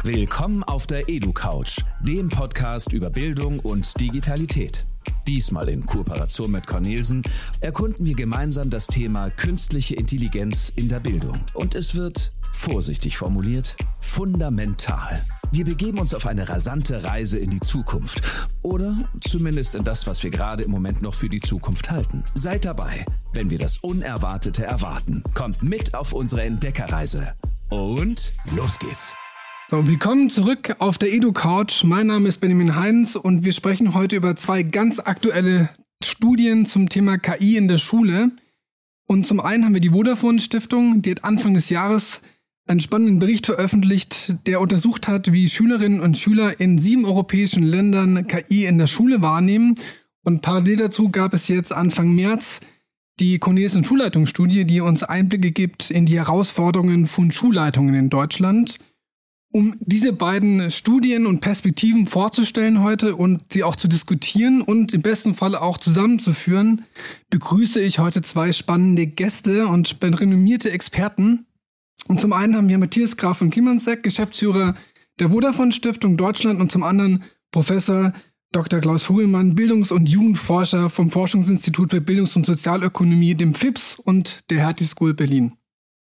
Willkommen auf der EduCouch, dem Podcast über Bildung und Digitalität. Diesmal in Kooperation mit Cornelsen erkunden wir gemeinsam das Thema künstliche Intelligenz in der Bildung. Und es wird, vorsichtig formuliert, fundamental. Wir begeben uns auf eine rasante Reise in die Zukunft. Oder zumindest in das, was wir gerade im Moment noch für die Zukunft halten. Seid dabei, wenn wir das Unerwartete erwarten. Kommt mit auf unsere Entdeckerreise. Und los geht's. So, willkommen zurück auf der EduCouch. Mein Name ist Benjamin Heinz und wir sprechen heute über zwei ganz aktuelle Studien zum Thema KI in der Schule. Und zum einen haben wir die Vodafone Stiftung, die hat Anfang des Jahres einen spannenden Bericht veröffentlicht, der untersucht hat, wie Schülerinnen und Schüler in 7 europäischen Ländern KI in der Schule wahrnehmen. Und parallel dazu gab es jetzt Anfang März die Cornelsen Schulleitungsstudie, die uns Einblicke gibt in die Herausforderungen von Schulleitungen in Deutschland. Um diese beiden Studien und Perspektiven vorzustellen heute und sie auch zu diskutieren und im besten Fall auch zusammenzuführen, begrüße ich heute zwei spannende Gäste und renommierte Experten. Und zum einen haben wir Matthias Graf von Kimmernsegg, Geschäftsführer der Vodafone Stiftung Deutschland, und zum anderen Professor Dr. Klaus Vogelmann, Bildungs- und Jugendforscher vom Forschungsinstitut für Bildungs- und Sozialökonomie, dem FIPS und der Hertie School Berlin.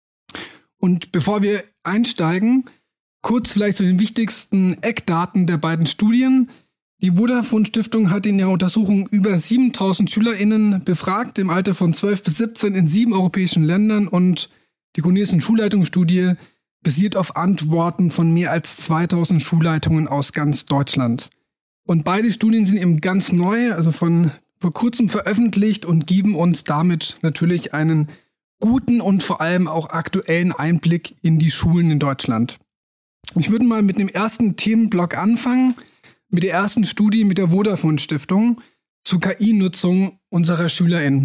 Und bevor wir einsteigen, kurz vielleicht zu den wichtigsten Eckdaten der beiden Studien. Die Vodafone Stiftung hat in ihrer Untersuchung über 7.000 SchülerInnen befragt, im Alter von 12 bis 17 in 7 europäischen Ländern, und die Cornelsen Schulleitungsstudie basiert auf Antworten von mehr als 2.000 Schulleitungen aus ganz Deutschland. Und beide Studien sind eben ganz neu, also vor kurzem veröffentlicht, und geben uns damit natürlich einen guten und vor allem auch aktuellen Einblick in die Schulen in Deutschland. Ich würde mal mit dem ersten Themenblock anfangen, mit der ersten Studie mit der Vodafone Stiftung zur KI-Nutzung unserer SchülerInnen.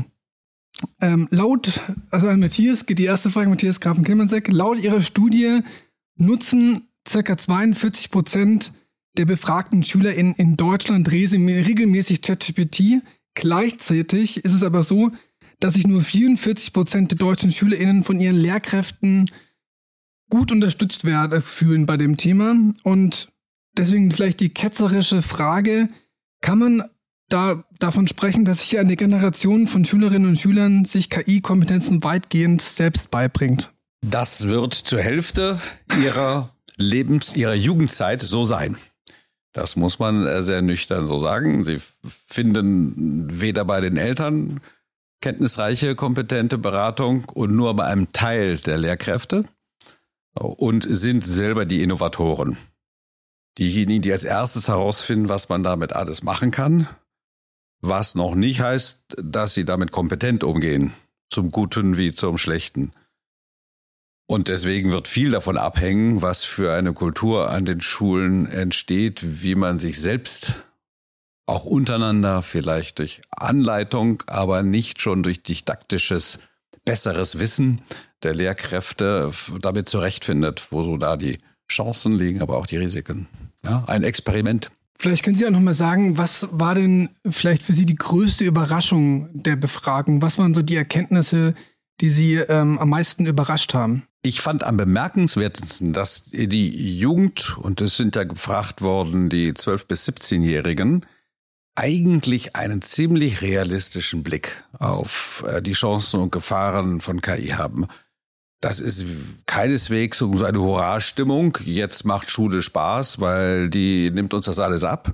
An Matthias geht die erste Frage, Matthias Graf von Kimmernsegg. Laut ihrer Studie nutzen ca. 42% der befragten SchülerInnen in Deutschland regelmäßig ChatGPT. Gleichzeitig ist es aber so, dass sich nur 44% der deutschen SchülerInnen von ihren Lehrkräften gut unterstützt fühlen bei dem Thema. Und deswegen vielleicht die ketzerische Frage: Kann man davon sprechen, dass sich eine Generation von Schülerinnen und Schülern sich KI-Kompetenzen weitgehend selbst beibringt? Das wird zur Hälfte ihrer Jugendzeit so sein. Das muss man sehr nüchtern so sagen. Sie finden weder bei den Eltern kenntnisreiche, kompetente Beratung und nur bei einem Teil der Lehrkräfte und sind selber die Innovatoren. Diejenigen, die als erstes herausfinden, was man damit alles machen kann, was noch nicht heißt, dass sie damit kompetent umgehen, zum Guten wie zum Schlechten. Und deswegen wird viel davon abhängen, was für eine Kultur an den Schulen entsteht, wie man sich selbst auch untereinander, vielleicht durch Anleitung, aber nicht schon durch didaktisches, besseres Wissen der Lehrkräfte damit zurechtfindet, wo so da die Chancen liegen, aber auch die Risiken. Ja, ein Experiment. Vielleicht können Sie auch noch mal sagen, was war denn vielleicht für Sie die größte Überraschung der Befragung? Was waren so die Erkenntnisse, die Sie am meisten überrascht haben? Ich fand am bemerkenswertesten, dass die Jugend, und es sind ja gefragt worden, die 12- bis 17-Jährigen, eigentlich einen ziemlich realistischen Blick auf die Chancen und Gefahren von KI haben. Das ist keineswegs so eine Hurra-Stimmung. Jetzt macht Schule Spaß, weil die nimmt uns das alles ab.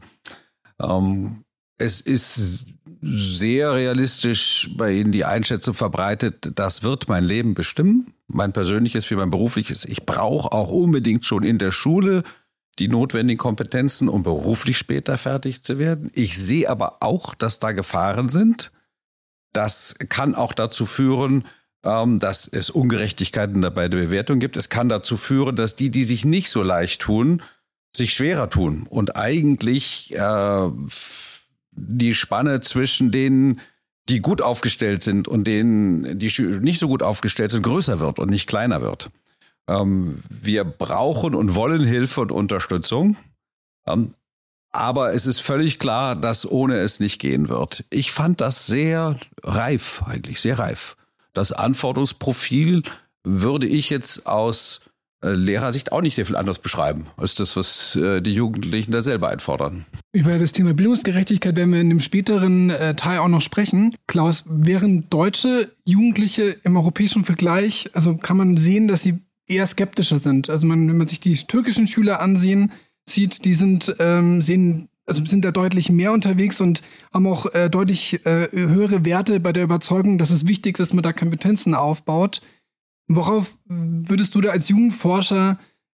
Es ist sehr realistisch bei Ihnen die Einschätzung verbreitet, das wird mein Leben bestimmen, mein persönliches wie mein berufliches. Ich brauche auch unbedingt schon in der Schule die notwendigen Kompetenzen, um beruflich später fertig zu werden. Ich sehe aber auch, dass da Gefahren sind. Das kann auch dazu führen, dass es Ungerechtigkeiten bei der Bewertung gibt. Es kann dazu führen, dass die sich nicht so leicht tun, sich schwerer tun und eigentlich die Spanne zwischen denen, die gut aufgestellt sind und denen, die nicht so gut aufgestellt sind, größer wird und nicht kleiner wird. Wir brauchen und wollen Hilfe und Unterstützung, aber es ist völlig klar, dass ohne es nicht gehen wird. Ich fand das sehr reif, eigentlich sehr reif. Das Anforderungsprofil würde ich jetzt aus Lehrersicht auch nicht sehr viel anders beschreiben, als das, was die Jugendlichen da selber einfordern. Über das Thema Bildungsgerechtigkeit werden wir in dem späteren Teil auch noch sprechen. Klaus, während deutsche Jugendliche im europäischen Vergleich, also kann man sehen, dass sie eher skeptischer sind. Also wenn man sich die türkischen Schüler sieht, die sind da deutlich mehr unterwegs und haben auch deutlich höhere Werte bei der Überzeugung, dass es wichtig ist, dass man da Kompetenzen aufbaut. Worauf würdest du da als Jugendforscher,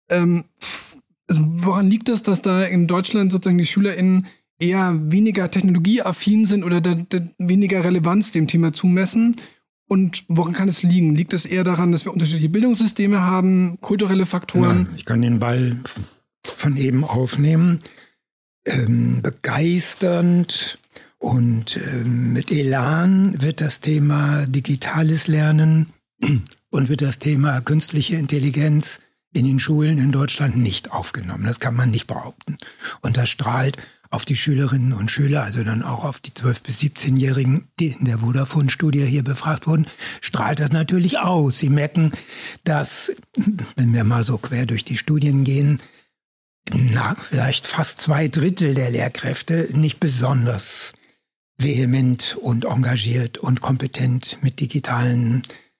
woran liegt das, dass da in Deutschland sozusagen die SchülerInnen eher weniger technologieaffin sind oder weniger Relevanz dem Thema zumessen? Und woran kann es liegen? Liegt es eher daran, dass wir unterschiedliche Bildungssysteme haben, kulturelle Faktoren? Ja, ich kann den Ball von eben aufnehmen. Begeisternd und mit Elan wird das Thema digitales Lernen und wird das Thema künstliche Intelligenz in den Schulen in Deutschland nicht aufgenommen. Das kann man nicht behaupten. Und das strahlt auf die Schülerinnen und Schüler, also dann auch auf die 12- bis 17-Jährigen, die in der Vodafone-Studie hier befragt wurden, strahlt das natürlich aus. Sie merken, dass, wenn wir mal so quer durch die Studien gehen, vielleicht fast 2/3 der Lehrkräfte nicht besonders vehement und engagiert und kompetent mit digitalen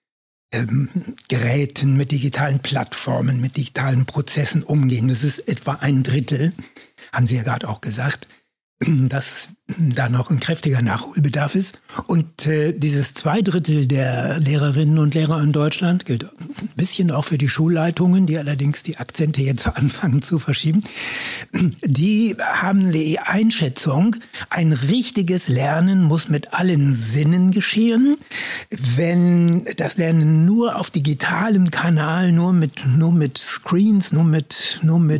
Geräten, mit digitalen Plattformen, mit digitalen Prozessen umgehen. Das ist etwa 1/3, haben Sie ja gerade auch gesagt, dass da noch ein kräftiger Nachholbedarf ist. Und dieses 2/3 der Lehrerinnen und Lehrer in Deutschland gilt ein bisschen auch für die Schulleitungen, die allerdings die Akzente jetzt anfangen zu verschieben. Die haben die Einschätzung, ein richtiges Lernen muss mit allen Sinnen geschehen. Wenn das Lernen nur auf digitalem Kanal, nur mit Screens, nur mit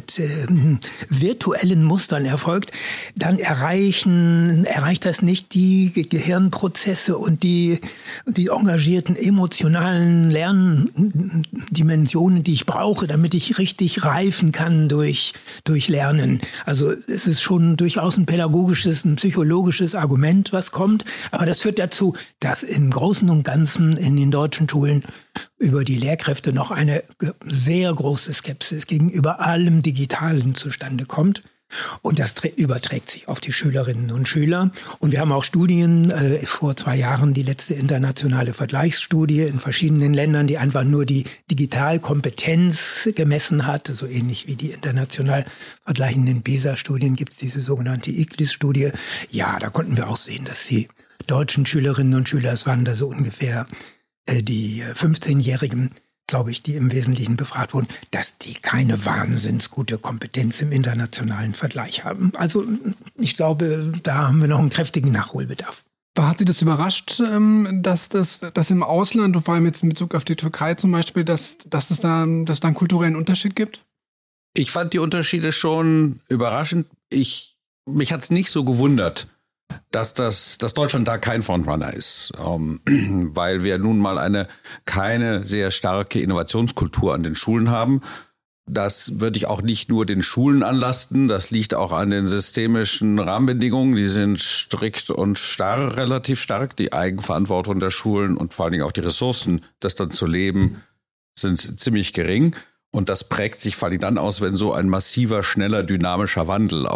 virtuellen Mustern erfolgt, dann erreicht das nicht die Gehirnprozesse und die engagierten emotionalen Lerndimensionen, die ich brauche, damit ich richtig reifen kann durch Lernen. Also es ist schon durchaus ein pädagogisches, ein psychologisches Argument, was kommt. Aber das führt dazu, dass im Großen und Ganzen in den deutschen Schulen über die Lehrkräfte noch eine sehr große Skepsis gegenüber allem Digitalen zustande kommt. Und das überträgt sich auf die Schülerinnen und Schüler. Und wir haben auch Studien, vor 2 Jahren die letzte internationale Vergleichsstudie in verschiedenen Ländern, die einfach nur die Digitalkompetenz gemessen hat. So ähnlich wie die international vergleichenden PISA-Studien gibt es diese sogenannte ICLIS-Studie. Ja, da konnten wir auch sehen, dass die deutschen Schülerinnen und Schüler, es waren da so ungefähr die 15-Jährigen, glaube ich, die im Wesentlichen befragt wurden, dass die keine wahnsinnsgute Kompetenz im internationalen Vergleich haben. Also ich glaube, da haben wir noch einen kräftigen Nachholbedarf. Hat Sie das überrascht, dass im Ausland, und vor allem jetzt in Bezug auf die Türkei zum Beispiel, dass da einen kulturellen Unterschied gibt? Ich fand die Unterschiede schon überraschend. Mich hat es nicht so gewundert, dass Deutschland da kein Frontrunner ist, weil wir nun mal keine sehr starke Innovationskultur an den Schulen haben. Das würde ich auch nicht nur den Schulen anlasten, das liegt auch an den systemischen Rahmenbedingungen, die sind strikt und starr, relativ stark. Die Eigenverantwortung der Schulen und vor allen Dingen auch die Ressourcen, das dann zu leben, sind ziemlich gering. Und das prägt sich vor allem dann aus, wenn so ein massiver, schneller, dynamischer Wandel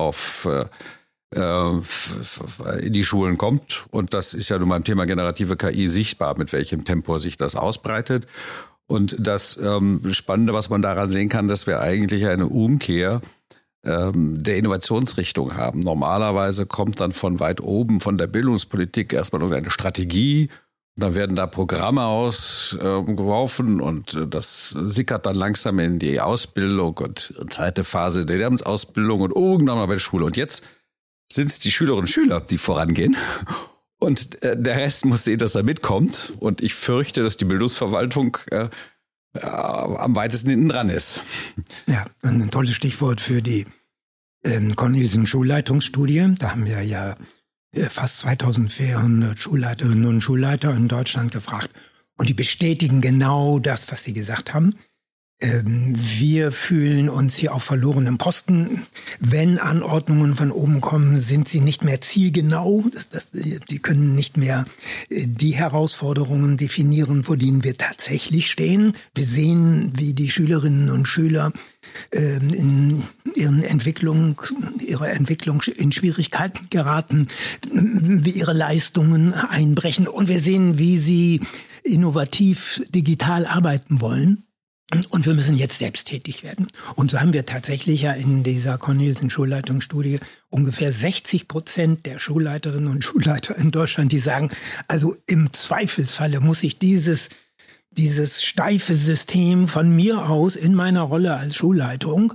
in die Schulen kommt. Und das ist ja nun beim Thema generative KI sichtbar, mit welchem Tempo sich das ausbreitet. Und das Spannende, was man daran sehen kann, dass wir eigentlich eine Umkehr der Innovationsrichtung haben. Normalerweise kommt dann von weit oben, von der Bildungspolitik, erstmal irgendeine Strategie. Und dann werden da Programme ausgeworfen und das sickert dann langsam in die Ausbildung und zweite Phase der Lehramtsausbildung und irgendwann mal bei der Schule. Und jetzt sind es die Schülerinnen und Schüler, die vorangehen. Und der Rest muss sehen, dass er mitkommt. Und ich fürchte, dass die Bildungsverwaltung am weitesten hinten dran ist. Ja, ein tolles Stichwort für die Cornelsen Schulleitungsstudie. Da haben wir ja fast 2400 Schulleiterinnen und Schulleiter in Deutschland gefragt. Und die bestätigen genau das, was sie gesagt haben. Wir fühlen uns hier auf verlorenem Posten. Wenn Anordnungen von oben kommen, sind sie nicht mehr zielgenau. Die können nicht mehr die Herausforderungen definieren, vor denen wir tatsächlich stehen. Wir sehen, wie die Schülerinnen und Schüler in ihrer Entwicklung in Schwierigkeiten geraten, wie ihre Leistungen einbrechen. Und wir sehen, wie sie innovativ digital arbeiten wollen. Und wir müssen jetzt selbst tätig werden. Und so haben wir tatsächlich ja in dieser Cornelsen-Schulleitungsstudie ungefähr 60% der Schulleiterinnen und Schulleiter in Deutschland, die sagen, also im Zweifelsfalle muss ich dieses steife System von mir aus in meiner Rolle als Schulleitung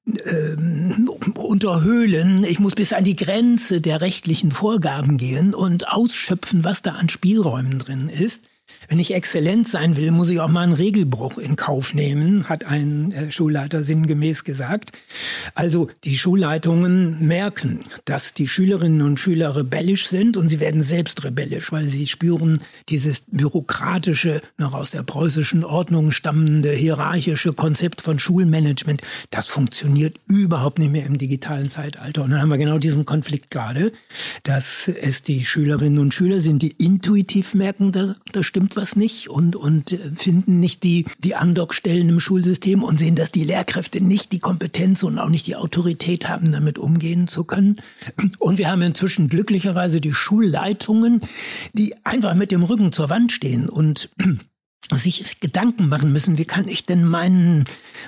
unterhöhlen. Ich muss bis an die Grenze der rechtlichen Vorgaben gehen und ausschöpfen, was da an Spielräumen drin ist. Wenn ich exzellent sein will, muss ich auch mal einen Regelbruch in Kauf nehmen, hat ein Schulleiter sinngemäß gesagt. Also die Schulleitungen merken, dass die Schülerinnen und Schüler rebellisch sind und sie werden selbst rebellisch, weil sie spüren, dieses bürokratische, noch aus der preußischen Ordnung stammende, hierarchische Konzept von Schulmanagement, das funktioniert überhaupt nicht mehr im digitalen Zeitalter. Und dann haben wir genau diesen Konflikt gerade, dass es die Schülerinnen und Schüler sind, die intuitiv merken, da stimmt was nicht und finden nicht die Andockstellen im Schulsystem und sehen, dass die Lehrkräfte nicht die Kompetenz und auch nicht die Autorität haben, damit umgehen zu können. Und wir haben inzwischen glücklicherweise die Schulleitungen, die einfach mit dem Rücken zur Wand stehen und sich Gedanken machen müssen, wie kann ich denn meinen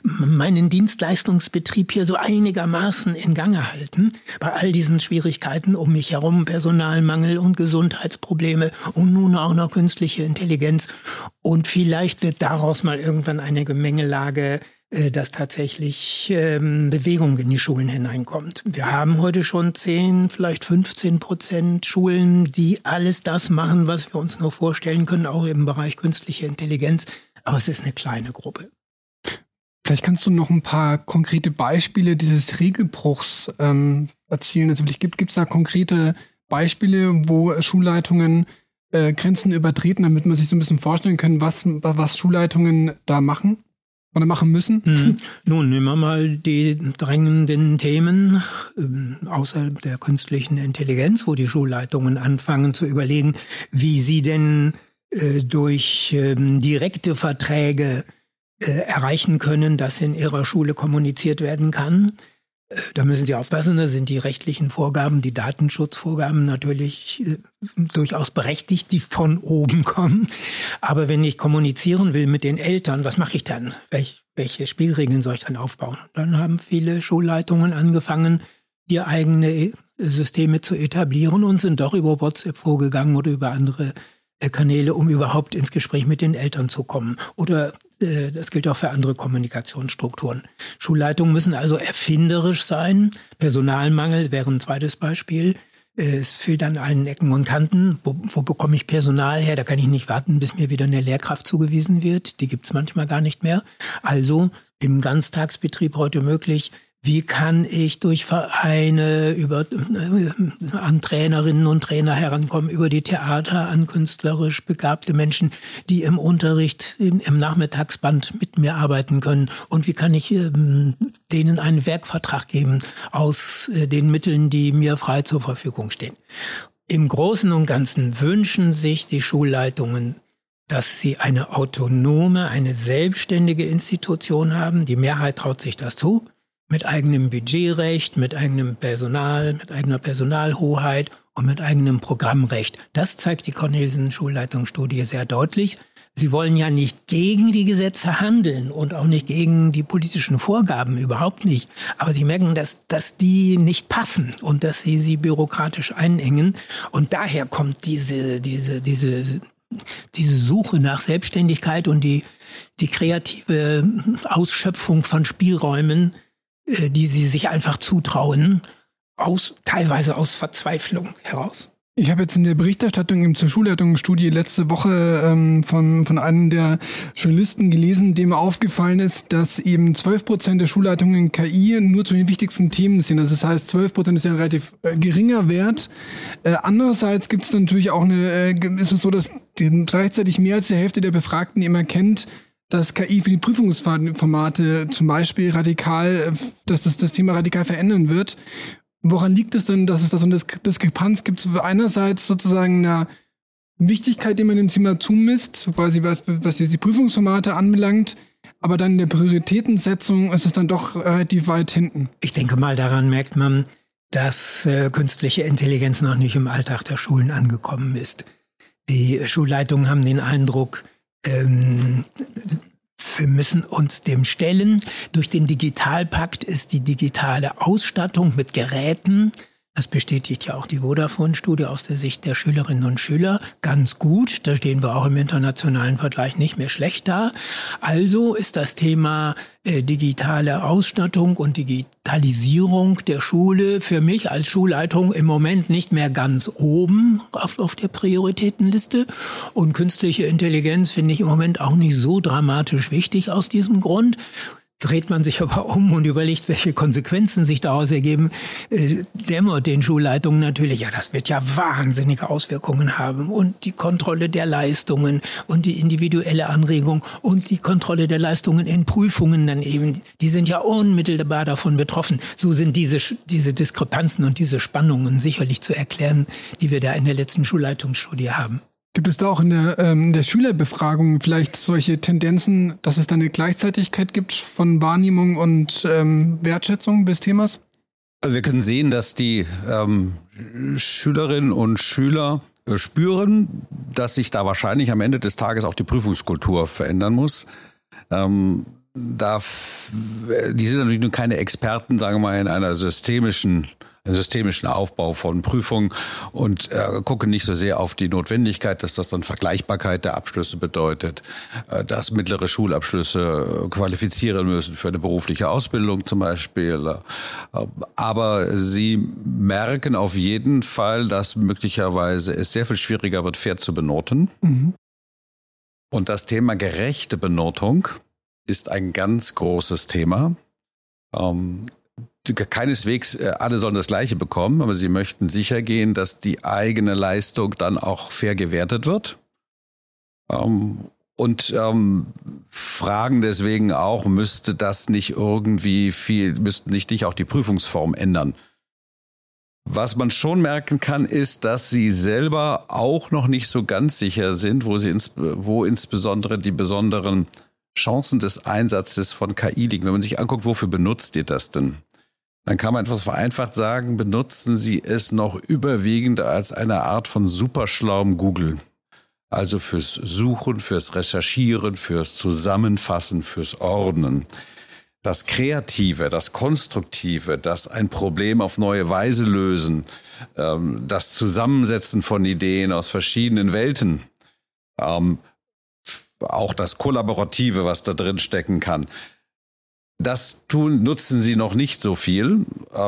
Dienstleistungsbetrieb hier so einigermaßen in Gange halten, bei all diesen Schwierigkeiten um mich herum, Personalmangel und Gesundheitsprobleme und nun auch noch künstliche Intelligenz. Und vielleicht wird daraus mal irgendwann eine Gemengelage, dass tatsächlich Bewegung in die Schulen hineinkommt. Wir haben heute schon 10, vielleicht 15% Schulen, die alles das machen, was wir uns nur vorstellen können, auch im Bereich künstliche Intelligenz. Aber es ist eine kleine Gruppe. Vielleicht kannst du noch ein paar konkrete Beispiele dieses Regelbruchs erzielen. Also gibt es da konkrete Beispiele, wo Schulleitungen Grenzen übertreten, damit man sich so ein bisschen vorstellen kann, was Schulleitungen da machen? Oder machen müssen? Nun, nehmen wir mal die drängenden Themen außerhalb der künstlichen Intelligenz, wo die Schulleitungen anfangen zu überlegen, wie sie denn durch direkte Verträge erreichen können, dass in ihrer Schule kommuniziert werden kann. Da müssen Sie aufpassen, da sind die rechtlichen Vorgaben, die Datenschutzvorgaben natürlich durchaus berechtigt, die von oben kommen. Aber wenn ich kommunizieren will mit den Eltern, was mache ich dann? Welche Spielregeln soll ich dann aufbauen? Und dann haben viele Schulleitungen angefangen, ihr eigene Systeme zu etablieren und sind doch über WhatsApp vorgegangen oder über andere Kanäle, um überhaupt ins Gespräch mit den Eltern zu kommen. Oder das gilt auch für andere Kommunikationsstrukturen. Schulleitungen müssen also erfinderisch sein. Personalmangel wäre ein zweites Beispiel. Es fehlt an allen Ecken und Kanten. Wo bekomme ich Personal her? Da kann ich nicht warten, bis mir wieder eine Lehrkraft zugewiesen wird. Die gibt es manchmal gar nicht mehr. Also im Ganztagsbetrieb heute möglich. Wie kann ich durch Vereine an Trainerinnen und Trainer herankommen, über die Theater an künstlerisch begabte Menschen, die im Unterricht im Nachmittagsband mit mir arbeiten können? Und wie kann ich denen einen Werkvertrag geben aus den Mitteln, die mir frei zur Verfügung stehen? Im Großen und Ganzen wünschen sich die Schulleitungen, dass sie eine autonome, eine selbstständige Institution haben. Die Mehrheit traut sich das zu. Mit eigenem Budgetrecht, mit eigenem Personal, mit eigener Personalhoheit und mit eigenem Programmrecht. Das zeigt die Cornelsen-Schulleitungsstudie sehr deutlich. Sie wollen ja nicht gegen die Gesetze handeln und auch nicht gegen die politischen Vorgaben, überhaupt nicht. Aber sie merken, dass die nicht passen und dass sie bürokratisch einengen. Und daher kommt diese Suche nach Selbstständigkeit und die kreative Ausschöpfung von Spielräumen, die sie sich einfach zutrauen, teilweise aus Verzweiflung heraus. Ich habe jetzt in der Berichterstattung zur Schulleitungsstudie letzte Woche von einem der Journalisten gelesen, dem aufgefallen ist, dass eben 12% der Schulleitungen KI nur zu den wichtigsten Themen sind. Also das heißt, 12% ist ja ein relativ geringer Wert. Andererseits gibt es natürlich auch ist es so, dass gleichzeitig mehr als die Hälfte der Befragten eben erkennt, dass KI für die Prüfungsformate zum Beispiel dass das Thema radikal verändern wird. Woran liegt es denn, dass es da so eine Diskrepanz gibt? Einerseits sozusagen eine Wichtigkeit, die man dem Thema zumisst, quasi was die Prüfungsformate anbelangt, aber dann in der Prioritätensetzung ist es dann doch relativ weit hinten. Ich denke mal, daran merkt man, dass künstliche Intelligenz noch nicht im Alltag der Schulen angekommen ist. Die Schulleitungen haben den Eindruck, wir müssen uns dem stellen. Durch den Digitalpakt ist die digitale Ausstattung mit Geräten, das bestätigt ja auch die Vodafone-Studie aus der Sicht der Schülerinnen und Schüler, ganz gut. Da stehen wir auch im internationalen Vergleich nicht mehr schlecht da. Also ist das Thema digitale Ausstattung und Digitalisierung der Schule für mich als Schulleitung im Moment nicht mehr ganz oben auf der Prioritätenliste. Und künstliche Intelligenz finde ich im Moment auch nicht so dramatisch wichtig aus diesem Grund. Dreht man sich aber um und überlegt, welche Konsequenzen sich daraus ergeben, dämmert den Schulleitungen natürlich, ja, das wird ja wahnsinnige Auswirkungen haben. Und die Kontrolle der Leistungen und die individuelle Anregung und die Kontrolle der Leistungen in Prüfungen dann eben, die sind ja unmittelbar davon betroffen. So sind diese Diskrepanzen und diese Spannungen sicherlich zu erklären, die wir da in der letzten Schulleitungsstudie haben. Gibt es da auch in der Schülerbefragung vielleicht solche Tendenzen, dass es da eine Gleichzeitigkeit gibt von Wahrnehmung und Wertschätzung des Themas? Also wir können sehen, dass die Schülerinnen und Schüler spüren, dass sich da wahrscheinlich am Ende des Tages auch die Prüfungskultur verändern muss. Die sind natürlich nur keine Experten, sagen wir mal, in einem systemischen Aufbau von Prüfungen und gucken nicht so sehr auf die Notwendigkeit, dass das dann Vergleichbarkeit der Abschlüsse bedeutet, dass mittlere Schulabschlüsse qualifizieren müssen für eine berufliche Ausbildung zum Beispiel. Aber sie merken auf jeden Fall, dass möglicherweise es sehr viel schwieriger wird, fair zu benoten. Mhm. Und das Thema gerechte Benotung ist ein ganz großes Thema. Keineswegs alle sollen das Gleiche bekommen, aber sie möchten sicher gehen, dass die eigene Leistung dann auch fair gewertet wird. Und fragen deswegen auch, müssten sich nicht auch die Prüfungsform ändern. Was man schon merken kann, ist, dass sie selber auch noch nicht so ganz sicher sind, wo insbesondere die besonderen Chancen des Einsatzes von KI liegen. Wenn man sich anguckt, wofür benutzt ihr das denn? Dann kann man etwas vereinfacht sagen, benutzen Sie es noch überwiegend als eine Art von superschlauem Google. Also fürs Suchen, fürs Recherchieren, fürs Zusammenfassen, fürs Ordnen. Das Kreative, das Konstruktive, das ein Problem auf neue Weise lösen, das Zusammensetzen von Ideen aus verschiedenen Welten, auch das Kollaborative, was da drin stecken kann. Das nutzen sie noch nicht so viel,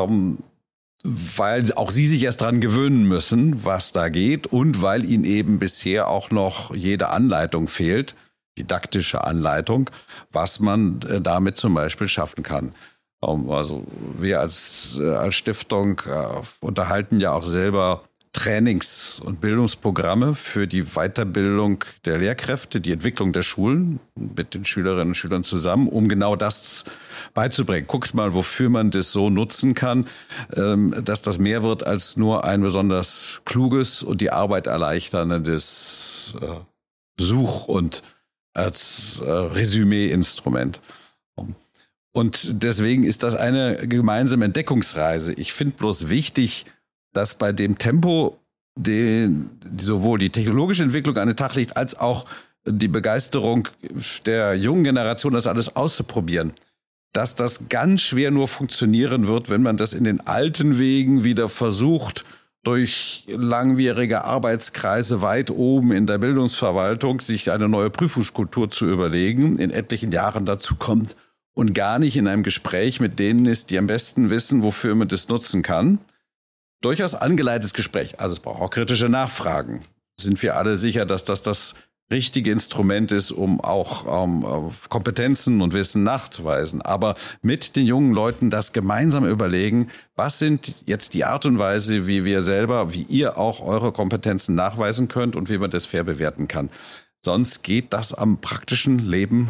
weil auch sie sich erst dran gewöhnen müssen, was da geht und weil ihnen eben bisher auch noch jede Anleitung fehlt, didaktische Anleitung, was man damit zum Beispiel schaffen kann. Also wir als Stiftung unterhalten ja auch selber Trainings- und Bildungsprogramme für die Weiterbildung der Lehrkräfte, die Entwicklung der Schulen mit den Schülerinnen und Schülern zusammen, um genau das beizubringen. Guckt mal, wofür man das so nutzen kann, dass das mehr wird als nur ein besonders kluges und die Arbeit erleichterndes Such- und als Resümee-Instrument. Und deswegen ist das eine gemeinsame Entdeckungsreise. Ich finde bloß wichtig, dass bei dem Tempo sowohl die technologische Entwicklung an den Tag liegt, als auch die Begeisterung der jungen Generation, das alles auszuprobieren, dass das ganz schwer nur funktionieren wird, wenn man das in den alten Wegen wieder versucht, durch langwierige Arbeitskreise weit oben in der Bildungsverwaltung sich eine neue Prüfungskultur zu überlegen, in etlichen Jahren dazu kommt und gar nicht in einem Gespräch mit denen ist, die am besten wissen, wofür man das nutzen kann. Durchaus angeleitetes Gespräch. Also es braucht auch kritische Nachfragen. Sind wir alle sicher, dass das richtige Instrument ist, um auch Kompetenzen und Wissen nachzuweisen? Aber mit den jungen Leuten das gemeinsam überlegen, was sind jetzt die Art und Weise, wie ihr auch eure Kompetenzen nachweisen könnt und wie man das fair bewerten kann. Sonst geht das am praktischen Leben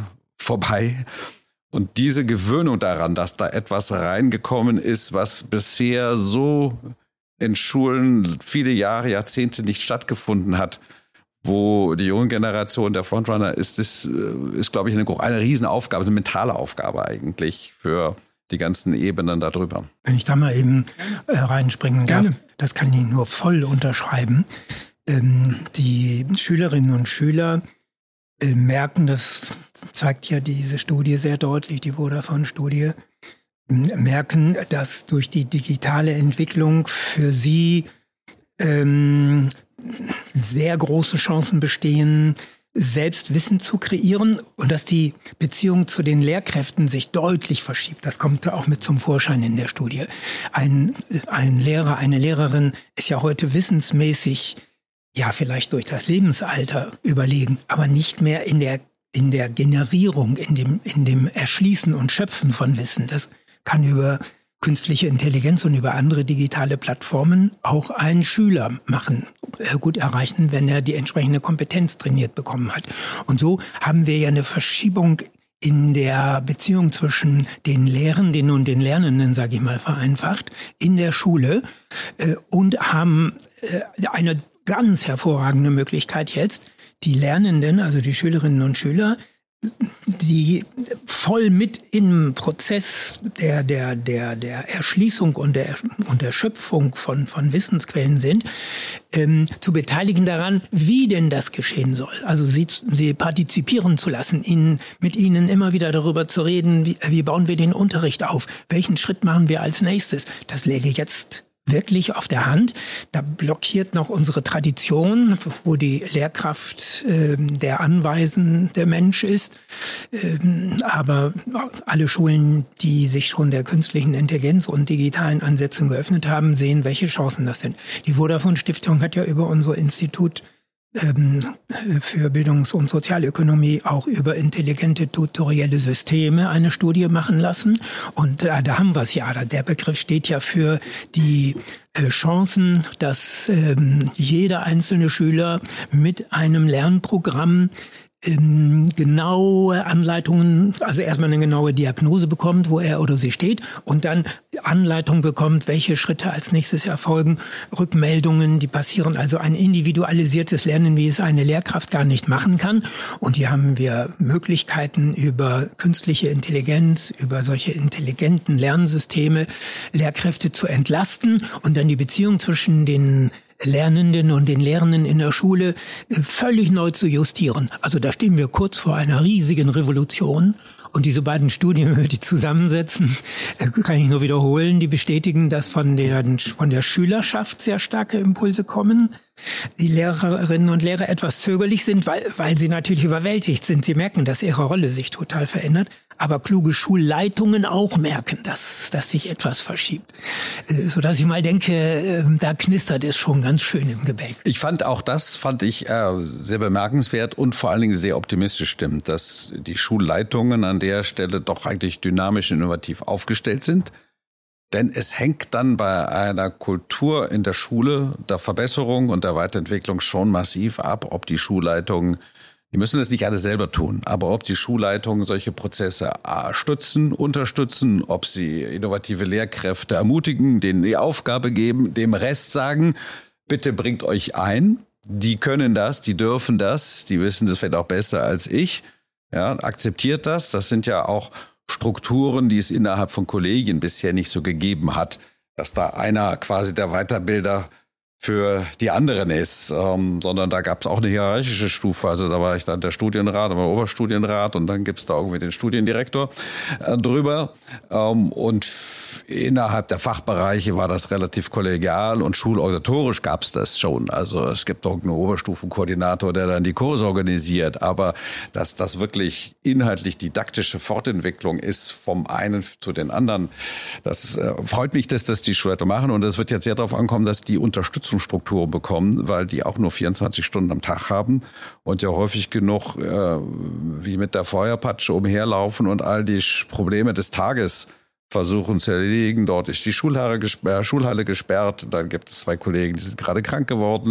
vorbei. Und diese Gewöhnung daran, dass da etwas reingekommen ist, was bisher so in Schulen viele Jahre, Jahrzehnte nicht stattgefunden hat, wo die junge Generation der Frontrunner ist, glaube ich, eine Riesenaufgabe, eine mentale Aufgabe eigentlich für die ganzen Ebenen darüber. Wenn ich da mal eben reinspringen darf, das kann ich nur voll unterschreiben. Die Schülerinnen und Schüler merken, das zeigt ja diese Studie sehr deutlich, die Vodafone-Studie, merken, dass durch die digitale Entwicklung für sie sehr große Chancen bestehen, selbst Wissen zu kreieren und dass die Beziehung zu den Lehrkräften sich deutlich verschiebt. Das kommt auch mit zum Vorschein in der Studie. Ein Lehrer, eine Lehrerin ist ja heute wissensmäßig, ja vielleicht durch das Lebensalter überlegen, aber nicht mehr in der Generierung, in dem Erschließen und Schöpfen von Wissen. Das kann über künstliche Intelligenz und über andere digitale Plattformen auch ein Schüler gut erreichen, wenn er die entsprechende Kompetenz trainiert bekommen hat. Und so haben wir ja eine Verschiebung in der Beziehung zwischen den Lehrenden und den Lernenden, sage ich mal vereinfacht, in der Schule und haben eine ganz hervorragende Möglichkeit jetzt, die Lernenden, also die Schülerinnen und Schüler, die voll mit im Prozess der Erschließung und der Schöpfung von Wissensquellen sind, zu beteiligen daran, wie denn das geschehen soll. Also sie partizipieren zu lassen, mit ihnen immer wieder darüber zu reden, wie bauen wir den Unterricht auf, welchen Schritt machen wir als nächstes. Das läge jetzt wirklich auf der Hand. Da blockiert noch unsere Tradition, wo die Lehrkraft der anweisende Mensch ist. Aber alle Schulen, die sich schon der künstlichen Intelligenz und digitalen Ansätzen geöffnet haben, sehen, welche Chancen das sind. Die Vodafone Stiftung hat ja über unser Institut für Bildungs- und Sozialökonomie auch über intelligente tutorielle Systeme eine Studie machen lassen. Und da haben wir es ja. Der Begriff steht ja für die Chancen, dass jeder einzelne Schüler mit einem Lernprogramm genaue Anleitungen, also erstmal eine genaue Diagnose bekommt, wo er oder sie steht und dann Anleitung bekommt, welche Schritte als nächstes erfolgen, Rückmeldungen, die passieren, also ein individualisiertes Lernen, wie es eine Lehrkraft gar nicht machen kann. Und hier haben wir Möglichkeiten über künstliche Intelligenz, über solche intelligenten Lernsysteme, Lehrkräfte zu entlasten und dann die Beziehung zwischen den Lernenden und den Lehrenden in der Schule völlig neu zu justieren. Also da stehen wir kurz vor einer riesigen Revolution. Und diese beiden Studien, wenn wir die zusammensetzen, kann ich nur wiederholen, die bestätigen, dass von der Schülerschaft sehr starke Impulse kommen. Die Lehrerinnen und Lehrer etwas zögerlich sind, weil sie natürlich überwältigt sind. Sie merken, dass ihre Rolle sich total verändert. Aber kluge Schulleitungen auch merken, dass sich etwas verschiebt. Sodass ich mal denke, da knistert es schon ganz schön im Gebäck. Ich fand sehr bemerkenswert und vor allen Dingen sehr optimistisch stimmt, dass die Schulleitungen an der Stelle doch eigentlich dynamisch innovativ aufgestellt sind. Denn es hängt dann bei einer Kultur in der Schule, der Verbesserung und der Weiterentwicklung schon massiv ab, ob die Schulleitungen, die müssen das nicht alle selber tun, aber ob die Schulleitungen solche Prozesse stützen, unterstützen, ob sie innovative Lehrkräfte ermutigen, denen die Aufgabe geben, dem Rest sagen, bitte bringt euch ein. Die können das, die dürfen das, die wissen das vielleicht auch besser als ich. Ja, akzeptiert das. Das sind ja auch Strukturen, die es innerhalb von Kollegien bisher nicht so gegeben hat, dass da einer quasi der Weiterbilder für die anderen ist, sondern da gab es auch eine hierarchische Stufe. Also da war ich dann der Studienrat, da war der Oberstudienrat und dann gibt es da irgendwie den Studiendirektor drüber. Und innerhalb der Fachbereiche war das relativ kollegial und schulorganisatorisch gab es das schon. Also es gibt auch einen Oberstufenkoordinator, der dann die Kurse organisiert. Aber dass das wirklich inhaltlich didaktische Fortentwicklung ist vom einen zu den anderen, das freut mich, dass das die Schulleiter machen. Und es wird jetzt sehr darauf ankommen, dass die Unterstützungsstrukturen bekommen, weil die auch nur 24 Stunden am Tag haben und ja häufig genug wie mit der Feuerpatsche umherlaufen und all die Probleme des Tages versuchen zu erledigen. Dort ist die Schulhalle gesperrt. Dann gibt es 2 Kollegen, die sind gerade krank geworden.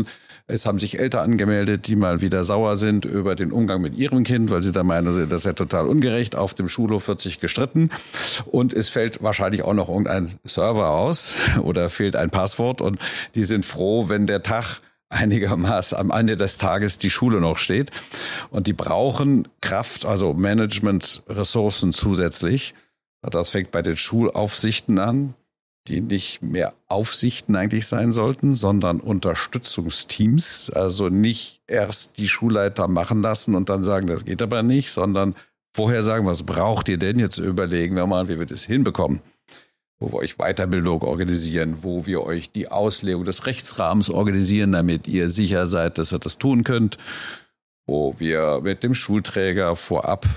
Es haben sich Eltern angemeldet, die mal wieder sauer sind über den Umgang mit ihrem Kind, weil sie da meinen, das ist ja total ungerecht. Auf dem Schulhof wird sich gestritten und es fällt wahrscheinlich auch noch irgendein Server aus oder fehlt ein Passwort und die sind froh, wenn der Tag einigermaßen am Ende des Tages die Schule noch steht. Und die brauchen Kraft, also Management-Ressourcen zusätzlich. Das fängt bei den Schulaufsichten an, die nicht mehr Aufsichten eigentlich sein sollten, sondern Unterstützungsteams. Also nicht erst die Schulleiter machen lassen und dann sagen, das geht aber nicht, sondern vorher sagen, was braucht ihr denn? Jetzt überlegen wir mal, wie wir das hinbekommen. Wo wir euch Weiterbildung organisieren, wo wir euch die Auslegung des Rechtsrahmens organisieren, damit ihr sicher seid, dass ihr das tun könnt, wo wir mit dem Schulträger vorab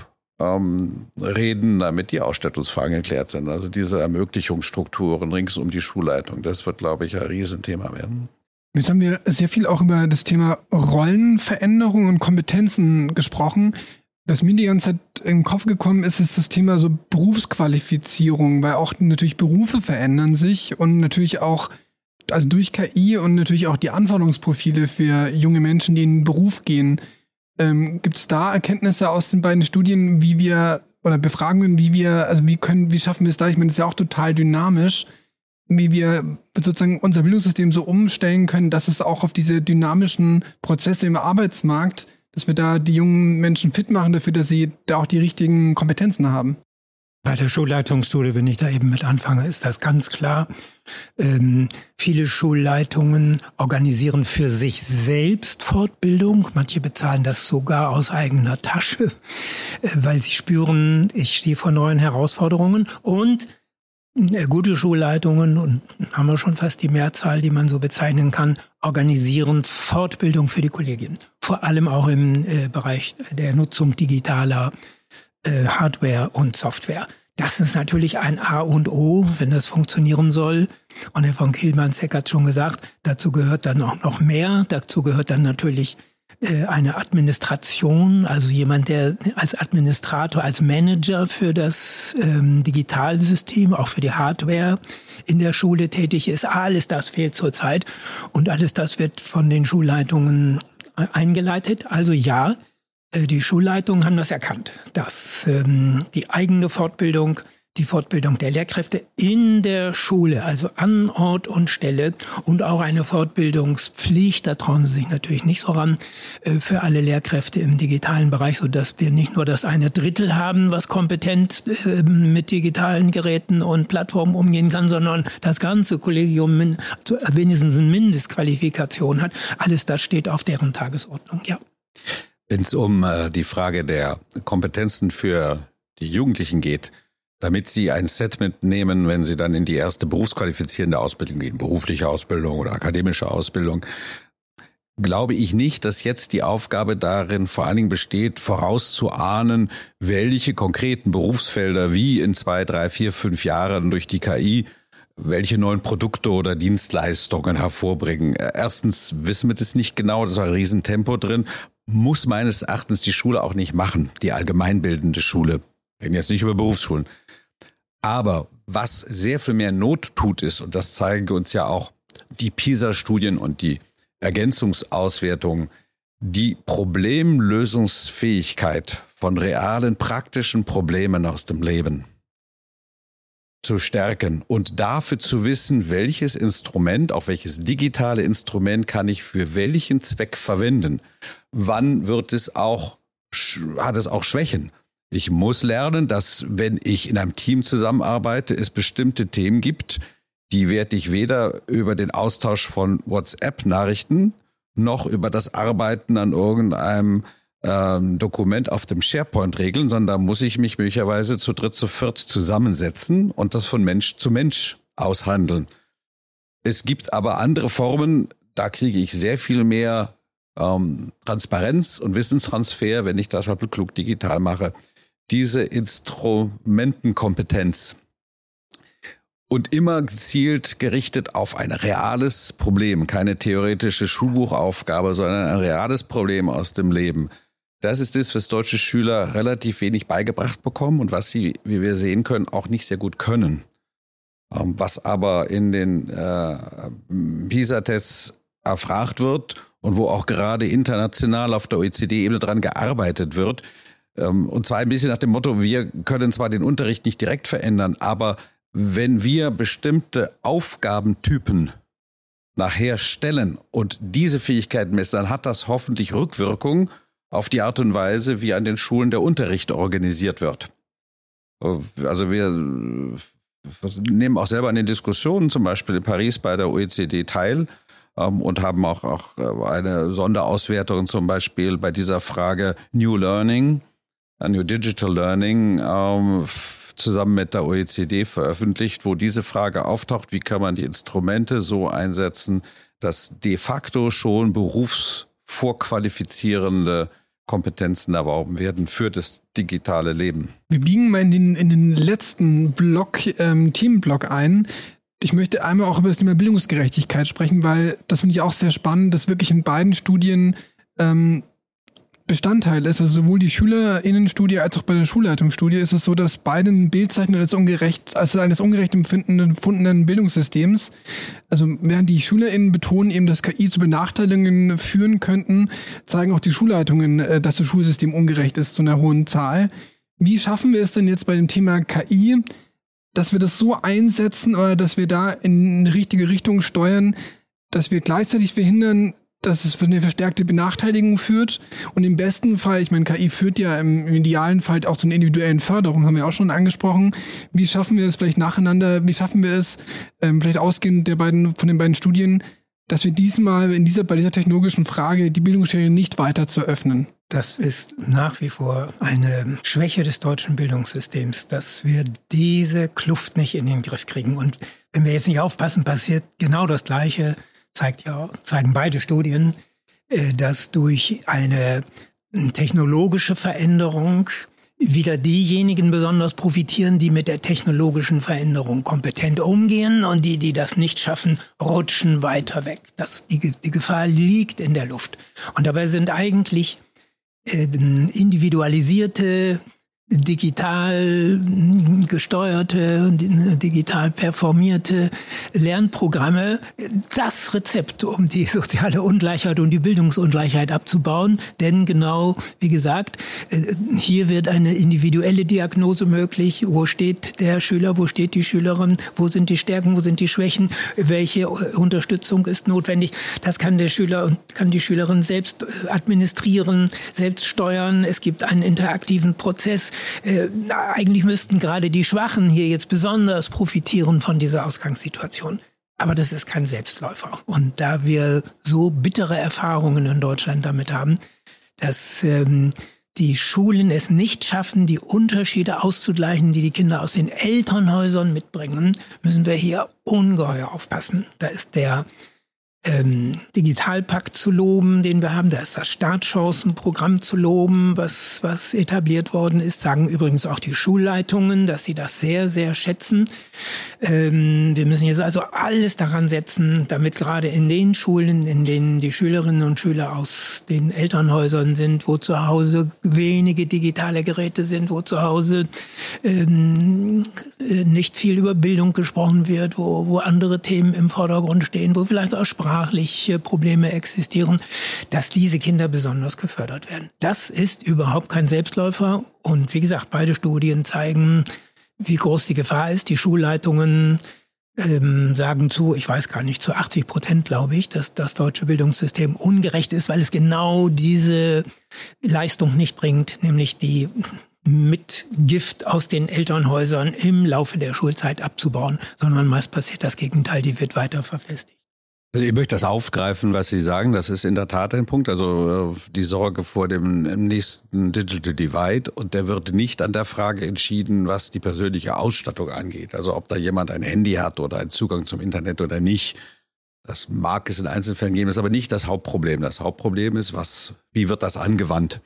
reden, damit die Ausstattungsfragen geklärt sind. Also diese Ermöglichungsstrukturen rings um die Schulleitung, das wird, glaube ich, ein Riesenthema werden. Jetzt haben wir sehr viel auch über das Thema Rollenveränderung und Kompetenzen gesprochen. Was mir die ganze Zeit im Kopf gekommen ist, ist das Thema so Berufsqualifizierung, weil auch natürlich Berufe verändern sich und natürlich auch, also durch KI und natürlich auch die Anforderungsprofile für junge Menschen, die in den Beruf gehen. Gibt es da Erkenntnisse aus den beiden Studien, wie wir, oder Befragungen, wie schaffen wir es da? Ich meine, das ist ja auch total dynamisch, wie wir sozusagen unser Bildungssystem so umstellen können, dass es auch auf diese dynamischen Prozesse im Arbeitsmarkt, dass wir da die jungen Menschen fit machen dafür, dass sie da auch die richtigen Kompetenzen haben. Bei der Schulleitungsstudie, wenn ich da eben mit anfange, ist das ganz klar. Viele Schulleitungen organisieren für sich selbst Fortbildung. Manche bezahlen das sogar aus eigener Tasche, weil sie spüren, ich stehe vor neuen Herausforderungen. Und gute Schulleitungen, und haben wir schon fast die Mehrzahl, die man so bezeichnen kann, organisieren Fortbildung für die Kollegien. Vor allem auch im Bereich der Nutzung digitaler Hardware und Software. Das ist natürlich ein A und O, wenn das funktionieren soll. Und Herr von Kilmannsegg hat schon gesagt, dazu gehört dann auch noch mehr. Dazu gehört dann natürlich eine Administration, also jemand, der als Administrator, als Manager für das Digitalsystem, auch für die Hardware in der Schule tätig ist. Alles das fehlt zurzeit und alles das wird von den Schulleitungen eingeleitet. Also ja, die Schulleitungen haben das erkannt, dass die eigene Fortbildung, die Fortbildung der Lehrkräfte in der Schule, also an Ort und Stelle und auch eine Fortbildungspflicht, da trauen sie sich natürlich nicht so ran, für alle Lehrkräfte im digitalen Bereich, sodass wir nicht nur das 1/3 haben, was kompetent mit digitalen Geräten und Plattformen umgehen kann, sondern das ganze Kollegium wenigstens eine Mindestqualifikation hat. Alles das steht auf deren Tagesordnung, ja. Wenn es um die Frage der Kompetenzen für die Jugendlichen geht, damit sie ein Set mitnehmen, wenn sie dann in die erste berufsqualifizierende Ausbildung gehen, berufliche Ausbildung oder akademische Ausbildung, glaube ich nicht, dass jetzt die Aufgabe darin vor allen Dingen besteht, vorauszuahnen, welche konkreten Berufsfelder wie in 2, 3, 4, 5 Jahren durch die KI welche neuen Produkte oder Dienstleistungen hervorbringen. Erstens wissen wir das nicht genau, da ist ein Riesentempo drin. Muss meines Erachtens die Schule auch nicht machen, die allgemeinbildende Schule. Wir reden jetzt nicht über Berufsschulen. Aber was sehr viel mehr Not tut ist, und das zeigen uns ja auch die PISA-Studien und die Ergänzungsauswertungen, die Problemlösungsfähigkeit von realen, praktischen Problemen aus dem Leben zu stärken und dafür zu wissen, welches Instrument, auch welches digitale Instrument kann ich für welchen Zweck verwenden. Wann hat es auch Schwächen? Ich muss lernen, dass wenn ich in einem Team zusammenarbeite, es bestimmte Themen gibt, die werde ich weder über den Austausch von WhatsApp-Nachrichten noch über das Arbeiten an irgendeinem Dokument auf dem SharePoint regeln, sondern da muss ich mich möglicherweise zu dritt, zu viert zusammensetzen und das von Mensch zu Mensch aushandeln. Es gibt aber andere Formen, da kriege ich sehr viel mehr Transparenz und Wissenstransfer, wenn ich das klug digital mache. Diese Instrumentenkompetenz und immer gezielt gerichtet auf ein reales Problem, keine theoretische Schulbuchaufgabe, sondern ein reales Problem aus dem Leben. Das ist das, was deutsche Schüler relativ wenig beigebracht bekommen und was sie, wie wir sehen können, auch nicht sehr gut können. Was aber in den PISA-Tests erfragt wird und wo auch gerade international auf der OECD-Ebene dran gearbeitet wird. Und zwar ein bisschen nach dem Motto, wir können zwar den Unterricht nicht direkt verändern, aber wenn wir bestimmte Aufgabentypen nachher stellen und diese Fähigkeiten messen, dann hat das hoffentlich Rückwirkung auf die Art und Weise, wie an den Schulen der Unterricht organisiert wird. Also wir nehmen auch selber an den Diskussionen, zum Beispiel in Paris bei der OECD teil und haben auch eine Sonderauswertung zum Beispiel bei dieser Frage New Learning, New Digital Learning zusammen mit der OECD veröffentlicht, wo diese Frage auftaucht, wie kann man die Instrumente so einsetzen, dass de facto schon berufsvorqualifizierende Kompetenzen erworben werden für das digitale Leben. Wir biegen mal in den letzten Themenblock ein. Ich möchte einmal auch über das Thema Bildungsgerechtigkeit sprechen, weil das finde ich auch sehr spannend, dass wirklich in beiden Studien Bestandteil ist. Also sowohl die SchülerInnen-Studie als auch bei der Schulleitungsstudie ist es so, dass beide ein Bild zeichnen als eines ungerecht empfundenen Bildungssystems. Also während die SchülerInnen betonen eben, dass KI zu Benachteiligungen führen könnten, zeigen auch die Schulleitungen, dass das Schulsystem ungerecht ist zu einer hohen Zahl. Wie schaffen wir es denn jetzt bei dem Thema KI, dass wir das so einsetzen oder dass wir da in eine richtige Richtung steuern, dass wir gleichzeitig verhindern, dass es für eine verstärkte Benachteiligung führt und im besten Fall, ich meine, KI führt ja im idealen Fall auch zu einer individuellen Förderung, haben wir auch schon angesprochen. Wie schaffen wir es vielleicht nacheinander, wie schaffen wir es, vielleicht ausgehend von den beiden Studien, dass wir diesmal bei dieser technologischen Frage die Bildungsschere nicht weiter zu öffnen? Das ist nach wie vor eine Schwäche des deutschen Bildungssystems, dass wir diese Kluft nicht in den Griff kriegen. Und wenn wir jetzt nicht aufpassen, passiert genau das Gleiche. Zeigen beide Studien, dass durch eine technologische Veränderung wieder diejenigen besonders profitieren, die mit der technologischen Veränderung kompetent umgehen und die das nicht schaffen, rutschen weiter weg. Die Gefahr liegt in der Luft. Und dabei sind eigentlich individualisierte, digital gesteuerte, digital performierte Lernprogramme das Rezept, um die soziale Ungleichheit und die Bildungsungleichheit abzubauen. Denn genau, wie gesagt, hier wird eine individuelle Diagnose möglich. Wo steht der Schüler, wo steht die Schülerin, wo sind die Stärken, wo sind die Schwächen, welche Unterstützung ist notwendig. Das kann der Schüler und kann die Schülerin selbst administrieren, selbst steuern. Es gibt einen interaktiven Prozess. Eigentlich müssten gerade die Schwachen hier jetzt besonders profitieren von dieser Ausgangssituation. Aber das ist kein Selbstläufer. Und da wir so bittere Erfahrungen in Deutschland damit haben, dass die Schulen es nicht schaffen, die Unterschiede auszugleichen, die die Kinder aus den Elternhäusern mitbringen, müssen wir hier ungeheuer aufpassen. Da ist der Digitalpakt zu loben, den wir haben. Da ist das Startchancenprogramm zu loben, was etabliert worden ist. Sagen übrigens auch die Schulleitungen, dass sie das sehr, sehr schätzen. Wir müssen jetzt also alles daran setzen, damit gerade in den Schulen, in denen die Schülerinnen und Schüler aus den Elternhäusern sind, wo zu Hause wenige digitale Geräte sind, wo zu Hause nicht viel über Bildung gesprochen wird, wo andere Themen im Vordergrund stehen, wo vielleicht auch sprachliche Probleme existieren, dass diese Kinder besonders gefördert werden. Das ist überhaupt kein Selbstläufer. Und wie gesagt, beide Studien zeigen, wie groß die Gefahr ist. Die Schulleitungen sagen zu 80%, glaube ich, dass das deutsche Bildungssystem ungerecht ist, weil es genau diese Leistung nicht bringt, nämlich die mit Gift aus den Elternhäusern im Laufe der Schulzeit abzubauen, sondern meist passiert das Gegenteil, die wird weiter verfestigt. Also ich möchte das aufgreifen, was Sie sagen. Das ist in der Tat ein Punkt. Also die Sorge vor dem nächsten Digital Divide. Und der wird nicht an der Frage entschieden, was die persönliche Ausstattung angeht. Also ob da jemand ein Handy hat oder einen Zugang zum Internet oder nicht. Das mag es in Einzelfällen geben, ist aber nicht das Hauptproblem. Das Hauptproblem ist, wie wird das angewandt?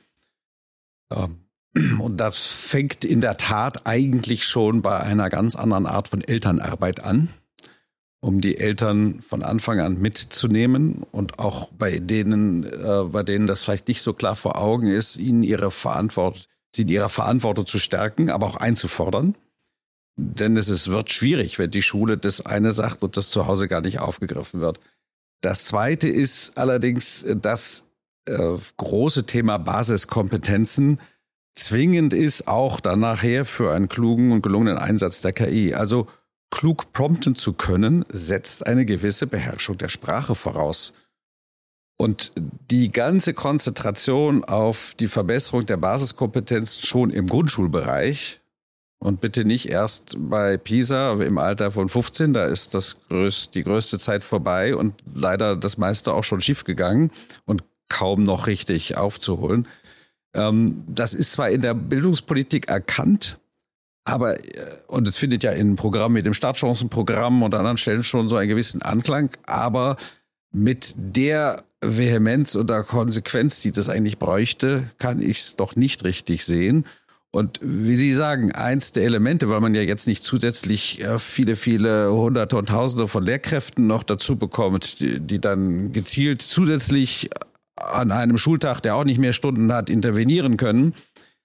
Und das fängt in der Tat eigentlich schon bei einer ganz anderen Art von Elternarbeit an, um die Eltern von Anfang an mitzunehmen und auch bei denen das vielleicht nicht so klar vor Augen ist, sie in ihrer Verantwortung zu stärken, aber auch einzufordern. Denn wird schwierig, wenn die Schule das eine sagt und das zu Hause gar nicht aufgegriffen wird. Das Zweite ist allerdings das große Thema Basiskompetenzen zwingend ist auch dann nachher für einen klugen und gelungenen Einsatz der KI. Also klug prompten zu können, setzt eine gewisse Beherrschung der Sprache voraus. Und die ganze Konzentration auf die Verbesserung der Basiskompetenzen schon im Grundschulbereich und bitte nicht erst bei PISA im Alter von 15, da ist die größte Zeit vorbei und leider das meiste auch schon schiefgegangen und kaum noch richtig aufzuholen. Das ist zwar in der Bildungspolitik erkannt, aber, und es findet ja in Programmen mit dem Startchancenprogramm und an anderen Stellen schon so einen gewissen Anklang, aber mit der Vehemenz und der Konsequenz, die das eigentlich bräuchte, kann ich es doch nicht richtig sehen. Und wie Sie sagen, eins der Elemente, weil man ja jetzt nicht zusätzlich viele Hunderte und Tausende von Lehrkräften noch dazu bekommt, die dann gezielt zusätzlich an einem Schultag, der auch nicht mehr Stunden hat, intervenieren können,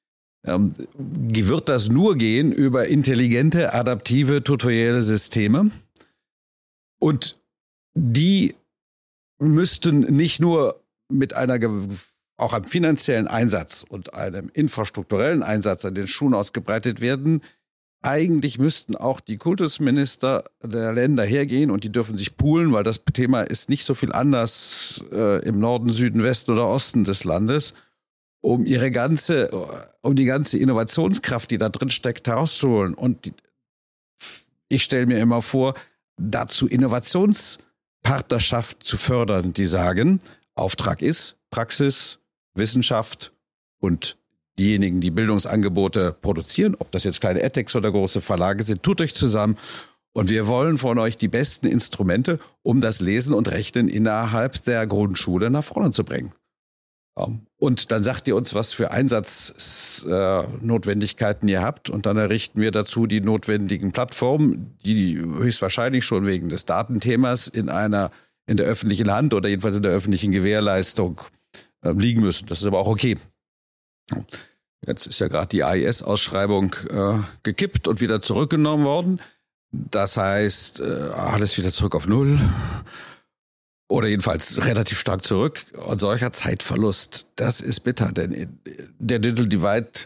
wird das nur gehen über intelligente, adaptive, tutorielle Systeme. Und die müssten nicht nur mit auch einem finanziellen Einsatz und einem infrastrukturellen Einsatz an den Schulen ausgebreitet werden. Eigentlich müssten auch die Kultusminister der Länder hergehen und die dürfen sich poolen, weil das Thema ist nicht so viel anders im Norden, Süden, Westen oder Osten des Landes, um die ganze Innovationskraft, die da drin steckt, herauszuholen. Und ich stelle mir immer vor, dazu Innovationspartnerschaft zu fördern, die sagen, Auftrag ist Praxis, Wissenschaft und diejenigen, die Bildungsangebote produzieren, ob das jetzt kleine edTechs oder große Verlage sind, tut euch zusammen und wir wollen von euch die besten Instrumente, um das Lesen und Rechnen innerhalb der Grundschule nach vorne zu bringen. Und dann sagt ihr uns, was für Einsatznotwendigkeiten ihr habt und dann errichten wir dazu die notwendigen Plattformen, die höchstwahrscheinlich schon wegen des Datenthemas in der öffentlichen Hand oder jedenfalls in der öffentlichen Gewährleistung liegen müssen. Das ist aber auch okay. Jetzt ist ja gerade die AIS-Ausschreibung gekippt und wieder zurückgenommen worden. Das heißt, alles wieder zurück auf Null. Oder jedenfalls relativ stark zurück. Und solcher Zeitverlust, das ist bitter, denn der Digital Divide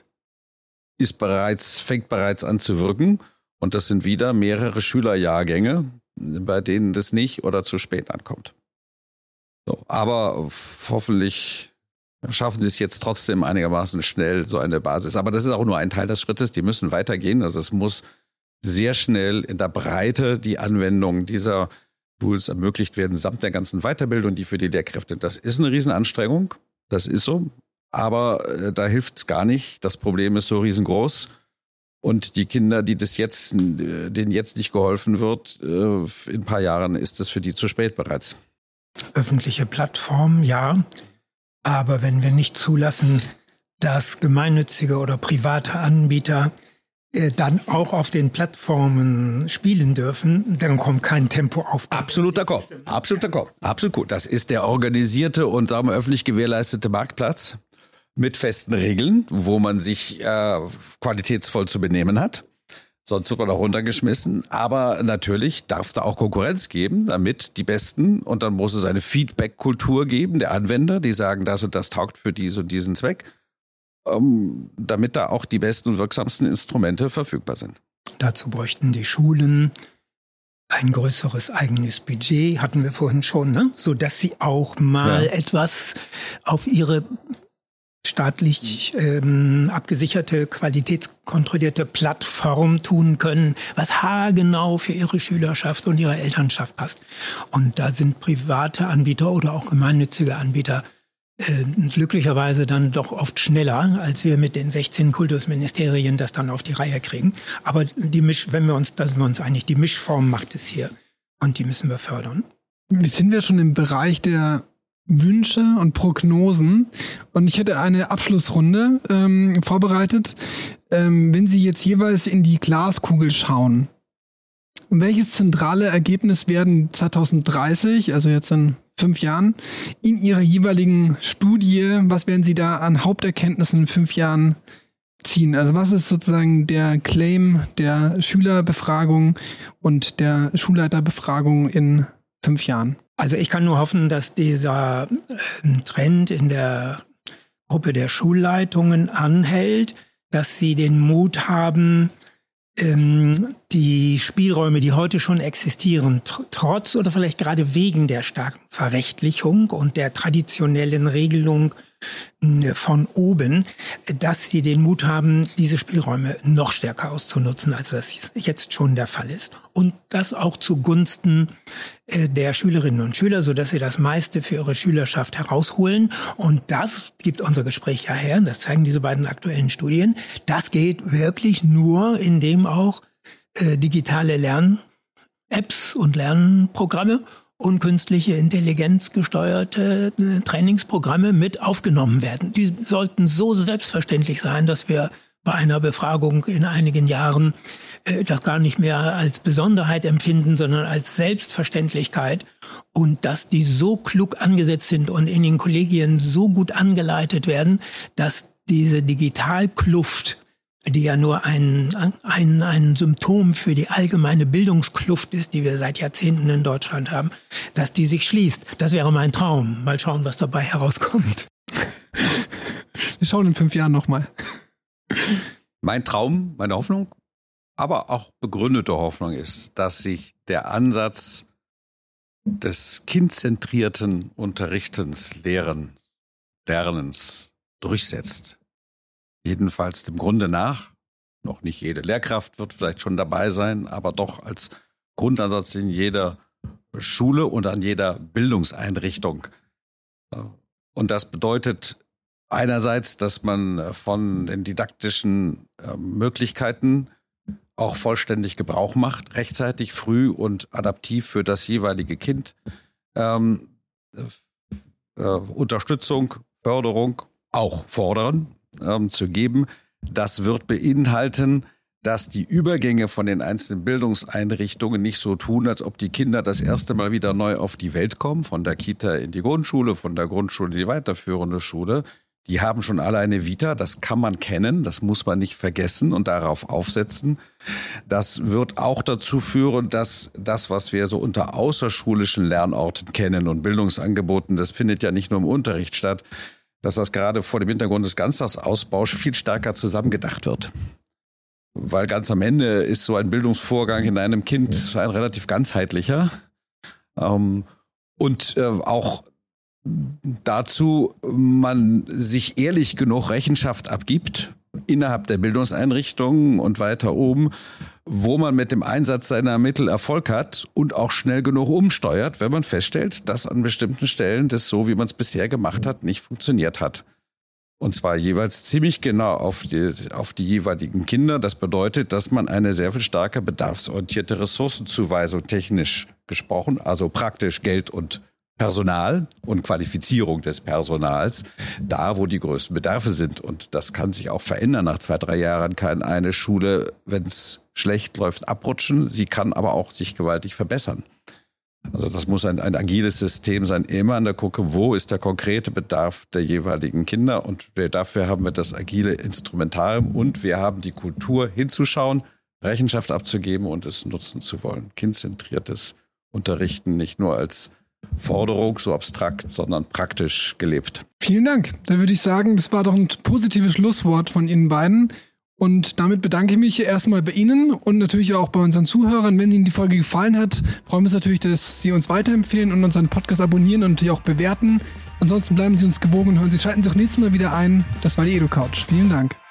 fängt bereits an zu wirken. Und das sind wieder mehrere Schülerjahrgänge, bei denen das nicht oder zu spät ankommt. So, aber hoffentlich schaffen sie es jetzt trotzdem einigermaßen schnell, so eine Basis. Aber das ist auch nur ein Teil des Schrittes. Die müssen weitergehen. Also es muss sehr schnell in der Breite die Anwendung dieser Tools ermöglicht werden, samt der ganzen Weiterbildung, die für die Lehrkräfte. Das ist eine Riesenanstrengung. Das ist so. Aber da hilft es gar nicht. Das Problem ist so riesengroß. Und die Kinder, denen jetzt nicht geholfen wird, in ein paar Jahren ist es für die zu spät bereits. Öffentliche Plattformen, ja. Aber wenn wir nicht zulassen, dass gemeinnützige oder private Anbieter dann auch auf den Plattformen spielen dürfen, dann kommt kein Tempo auf. Absolut d'accord. Absolut d'accord. Absolut gut. Das ist der organisierte und sagen wir öffentlich gewährleistete Marktplatz mit festen Regeln, wo man sich qualitätsvoll zu benehmen hat. Sonst wird man auch runtergeschmissen. Aber natürlich darf es da auch Konkurrenz geben, damit die Besten, und dann muss es eine Feedback-Kultur geben der Anwender, die sagen, das und das taugt für diesen und diesen Zweck, damit da auch die besten und wirksamsten Instrumente verfügbar sind. Dazu bräuchten die Schulen ein größeres eigenes Budget, hatten wir vorhin schon, ne? Sodass sie auch mal etwas auf ihre staatlich abgesicherte, qualitätskontrollierte Plattform tun können, was haargenau für ihre Schülerschaft und ihre Elternschaft passt. Und da sind private Anbieter oder auch gemeinnützige Anbieter glücklicherweise dann doch oft schneller, als wir mit den 16 Kultusministerien das dann auf die Reihe kriegen. Aber da sind wir uns einig, die Mischform macht es hier und die müssen wir fördern. Sind wir schon im Bereich der Wünsche und Prognosen? Und ich hätte eine Abschlussrunde vorbereitet. Wenn Sie jetzt jeweils in die Glaskugel schauen, welches zentrale Ergebnis werden 2030, also jetzt in 5 Jahren, in Ihrer jeweiligen Studie, was werden Sie da an Haupterkenntnissen in 5 Jahren ziehen? Also was ist sozusagen der Claim der Schülerbefragung und der Schulleiterbefragung in 5 Jahren? Also ich kann nur hoffen, dass dieser Trend in der Gruppe der Schulleitungen anhält, dass sie den Mut haben, die Spielräume, die heute schon existieren, trotz oder vielleicht gerade wegen der starken Verrechtlichung und der traditionellen Regelung von oben, dass sie den Mut haben, diese Spielräume noch stärker auszunutzen, als das jetzt schon der Fall ist. Und das auch zugunsten der Schülerinnen und Schüler, sodass sie das meiste für ihre Schülerschaft herausholen. Und das gibt unser Gespräch ja her, das zeigen diese beiden aktuellen Studien. Das geht wirklich nur, indem auch digitale Lern-Apps und Lernprogramme und künstliche Intelligenz gesteuerte Trainingsprogramme mit aufgenommen werden. Die sollten so selbstverständlich sein, dass wir bei einer Befragung in einigen Jahren das gar nicht mehr als Besonderheit empfinden, sondern als Selbstverständlichkeit. Und dass die so klug angesetzt sind und in den Kollegien so gut angeleitet werden, dass diese Digitalkluft, die ja nur ein Symptom für die allgemeine Bildungskluft ist, die wir seit Jahrzehnten in Deutschland haben, dass die sich schließt. Das wäre mein Traum. Mal schauen, was dabei herauskommt. Wir schauen in 5 Jahren nochmal. Mein Traum, meine Hoffnung, aber auch begründete Hoffnung ist, dass sich der Ansatz des kindzentrierten Unterrichtens, Lernens durchsetzt. Jedenfalls dem Grunde nach. Noch nicht jede Lehrkraft wird vielleicht schon dabei sein, aber doch als Grundansatz in jeder Schule und an jeder Bildungseinrichtung. Und das bedeutet einerseits, dass man von den didaktischen Möglichkeiten auch vollständig Gebrauch macht, rechtzeitig, früh und adaptiv für das jeweilige Kind. Unterstützung, Förderung, auch fordern zu geben. Das wird beinhalten, dass die Übergänge von den einzelnen Bildungseinrichtungen nicht so tun, als ob die Kinder das erste Mal wieder neu auf die Welt kommen, von der Kita in die Grundschule, von der Grundschule in die weiterführende Schule. Die haben schon alle eine Vita, das kann man kennen, das muss man nicht vergessen und darauf aufsetzen. Das wird auch dazu führen, dass das, was wir so unter außerschulischen Lernorten kennen und Bildungsangeboten, das findet ja nicht nur im Unterricht statt, dass das gerade vor dem Hintergrund des Ganztagsausbaus viel stärker zusammengedacht wird. Weil ganz am Ende ist so ein Bildungsvorgang in einem Kind ein relativ ganzheitlicher. Und auch dazu man sich ehrlich genug Rechenschaft abgibt innerhalb der Bildungseinrichtungen und weiter oben, wo man mit dem Einsatz seiner Mittel Erfolg hat und auch schnell genug umsteuert, wenn man feststellt, dass an bestimmten Stellen das so, wie man es bisher gemacht hat, nicht funktioniert hat. Und zwar jeweils ziemlich genau auf die jeweiligen Kinder. Das bedeutet, dass man eine sehr viel stärker bedarfsorientierte Ressourcenzuweisung technisch gesprochen, also praktisch Geld und Personal und Qualifizierung des Personals, da wo die größten Bedarfe sind. Und das kann sich auch verändern. Nach 2-3 Jahren kann eine Schule, wenn es schlecht läuft, abrutschen. Sie kann aber auch sich gewaltig verbessern. Also das muss ein agiles System sein, immer an der Gucke, wo ist der konkrete Bedarf der jeweiligen Kinder. Und dafür haben wir das agile Instrumentarium und wir haben die Kultur hinzuschauen, Rechenschaft abzugeben und es nutzen zu wollen. Kindzentriertes Unterrichten, nicht nur als Forderung so abstrakt, sondern praktisch gelebt. Vielen Dank. Da würde ich sagen, das war doch ein positives Schlusswort von Ihnen beiden. Und damit bedanke ich mich erstmal bei Ihnen und natürlich auch bei unseren Zuhörern. Wenn Ihnen die Folge gefallen hat, freuen wir uns natürlich, dass Sie uns weiterempfehlen und unseren Podcast abonnieren und natürlich auch bewerten. Ansonsten bleiben Sie uns gewogen und schalten Sie auch nächstes Mal wieder ein. Das war die EduCouch. Vielen Dank.